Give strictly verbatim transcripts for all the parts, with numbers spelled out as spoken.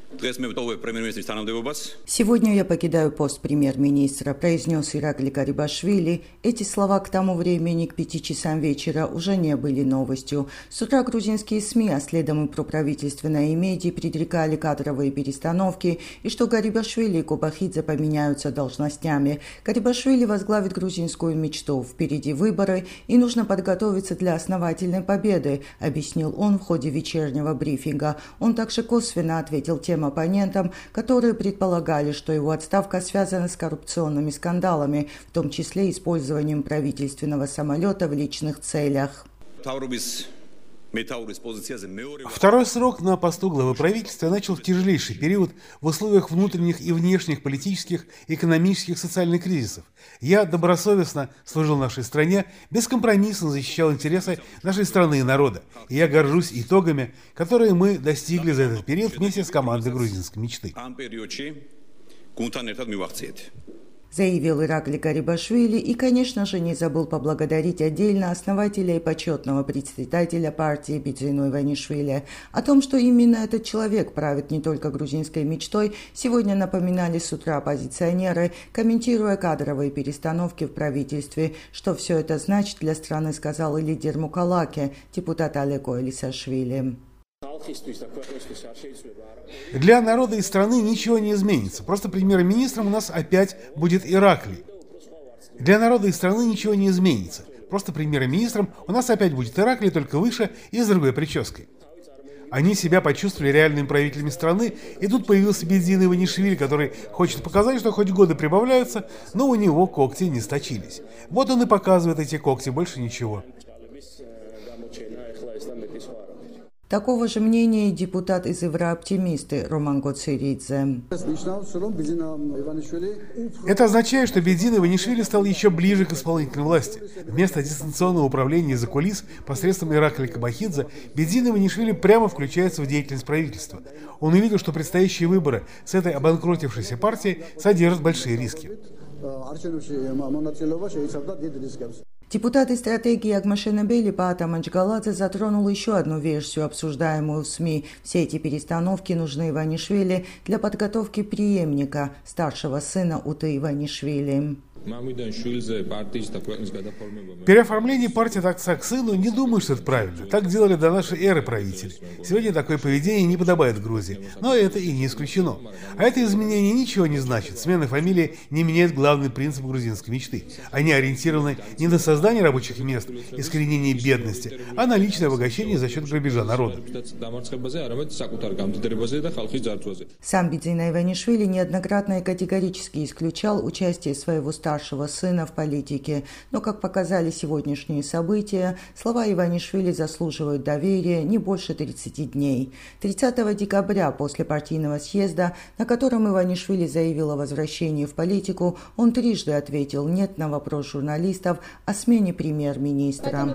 Сегодня я покидаю пост премьер-министра, произнес Иракли Гарибашвили. Эти слова к тому времени, к пяти часам вечера, уже не были новостью. С утра грузинские СМИ, а следом и проправительственные медиа предрекали кадровые перестановки и что Гарибашвили и Кобахидзе поменяются должностями. Гарибашвили возглавит грузинскую мечту. Впереди выборы, и нужно подготовиться для основательной победы, объяснил он в ходе вечернего брифинга. Он также косвенно ответил тем оппонентам, которые предполагали, что его отставка связана с коррупционными скандалами, в том числе использованием правительственного самолета в личных целях. Второй срок на посту главы правительства начал в тяжелейший период в условиях внутренних и внешних политических, экономических, социальных кризисов. Я добросовестно служил нашей стране, бескомпромиссно защищал интересы нашей страны и народа. И я горжусь итогами, которые мы достигли за этот период вместе с командой грузинской мечты. Заявил Иракли Гарибашвили и, конечно же, не забыл поблагодарить отдельно основателя и почетного председателя партии Бидзину Иванишвили. О том, что именно этот человек правит не только грузинской мечтой, сегодня напоминали с утра оппозиционеры, комментируя кадровые перестановки в правительстве. Что все это значит для страны, сказал и лидер Мукалаки, депутат Алеко Элисашвили. Для народа и страны ничего не изменится. Просто премьер-министром у нас опять будет Иракли. Для народа и страны ничего не изменится. Просто премьер-министром у нас опять будет Иракли, только выше и с другой прической. Они себя почувствовали реальными правителями страны, и тут появился Бидзин Иванишвили, который хочет показать, что хоть годы прибавляются, но у него когти не сточились. Вот он и показывает эти когти, больше ничего. Такого же мнения и депутат из Еврооптимисты Роман Гоцеридзе. Это означает, что Бидзин Иванишвили стал еще ближе к исполнительной власти. Вместо дистанционного управления из-за кулис посредством Иракли Кобахидзе Бидзин Иванишвили прямо включается в деятельность правительства. Он увидел, что предстоящие выборы с этой обанкротившейся партией содержат большие риски. Депутат из стратегии Агмашенебели Паата Манчгаладзе затронул еще одну версию, обсуждаемую в СМИ. Все эти перестановки нужны Иванишвили для подготовки преемника, старшего сына Уты Иванишвили. Переоформление партии отца к сыну, не думаю, что это правильно. Так делали до нашей эры правители. Сегодня такое поведение не подобает Грузии, но это и не исключено. А это изменение ничего не значит. Смена фамилии не меняет главный принцип грузинской мечты. Они ориентированы не на создание рабочих мест, искоренение бедности, а на личное обогащение за счет грабежа народа. Сам Бидзин Иванишвили неоднократно и категорически исключал участие своего старшего старшего сына в политике. Но, как показали сегодняшние события, слова Иванишвили заслуживают доверия не больше тридцати дней. тридцатого декабря, после партийного съезда, на котором Иванишвили заявил о возвращении в политику, он трижды ответил «нет» на вопрос журналистов о смене премьер-министра.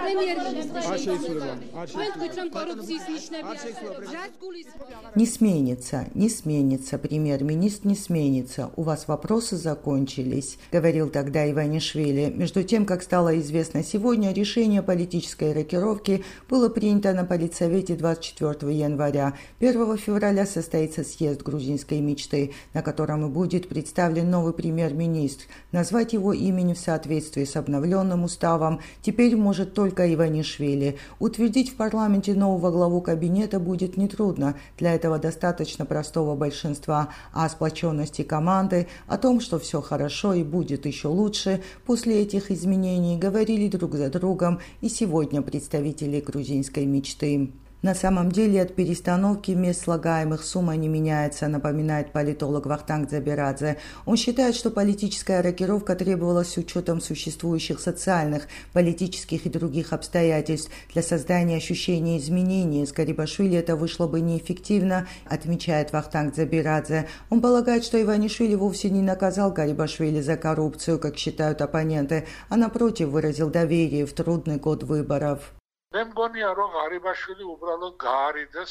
Не сменится, не сменится, премьер-министр не сменится. У вас вопросы закончились, говорил тогда Иванишвили. Между тем, как стало известно сегодня, решение политической рокировки было принято на Политсовете двадцать четвёртого января. первого февраля состоится съезд грузинской мечты, на котором и будет представлен новый премьер-министр. Назвать его имени в соответствии с обновленным уставом теперь может только Иванишвили. Утвердить в парламенте нового главу кабинета будет нетрудно. Для этого достаточно простого большинства, а о сплоченности команды, о том, что все хорошо и будет еще лучше, после этих изменений говорили друг за другом и сегодня представители грузинской мечты. На самом деле от перестановки мест слагаемых сумма не меняется, напоминает политолог Вахтанг Дзабирадзе. Он считает, что политическая рокировка требовалась с учетом существующих социальных, политических и других обстоятельств. Для создания ощущения изменений с Гарибашвили это вышло бы неэффективно, отмечает Вахтанг Дзабирадзе. Он полагает, что Иванишвили вовсе не наказал Гарибашвили за коррупцию, как считают оппоненты, а напротив выразил доверие в трудный год выборов.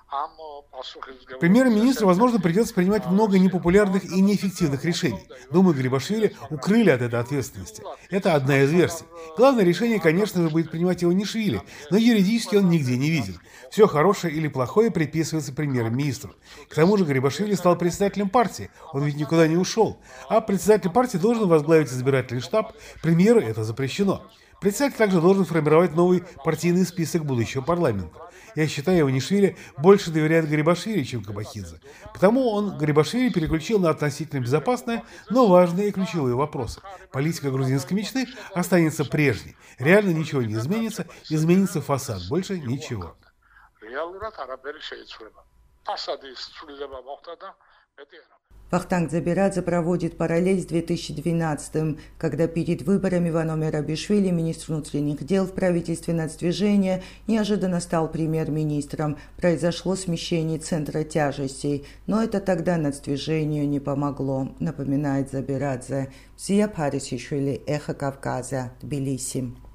Премьер-министру, возможно, придется принимать много непопулярных и неэффективных решений. Думаю, Гарибашвили укрыли от этой ответственности. Это одна из версий. Главное решение, конечно же, будет принимать Иванишвили, но юридически он нигде не виден. Все хорошее или плохое приписывается премьер-министру. К тому же Гарибашвили стал председателем партии, он ведь никуда не ушел. А председатель партии должен возглавить избирательный штаб, премьеру это запрещено. Председатель также должен формировать новый партийный список будущего парламента. Я считаю, Иванишвили больше доверяет Гарибашвили, чем Кабахидзе. Потому он Гарибашвили переключил на относительно безопасные, но важные и ключевые вопросы. Политика грузинской мечты останется прежней. Реально ничего не изменится, изменится фасад, больше ничего. Вахтанг Дзабирадзе проводит параллель с две тысячи двенадцатым, когда перед выборами Вано Мерабишвили, министр внутренних дел в правительстве нацдвижения, неожиданно стал премьер-министром. Произошло смещение центра тяжестей, но это тогда нацдвижению не помогло, напоминает Дзабирадзе. Зия Парисишвили, Эхо Кавказа, Тбилиси.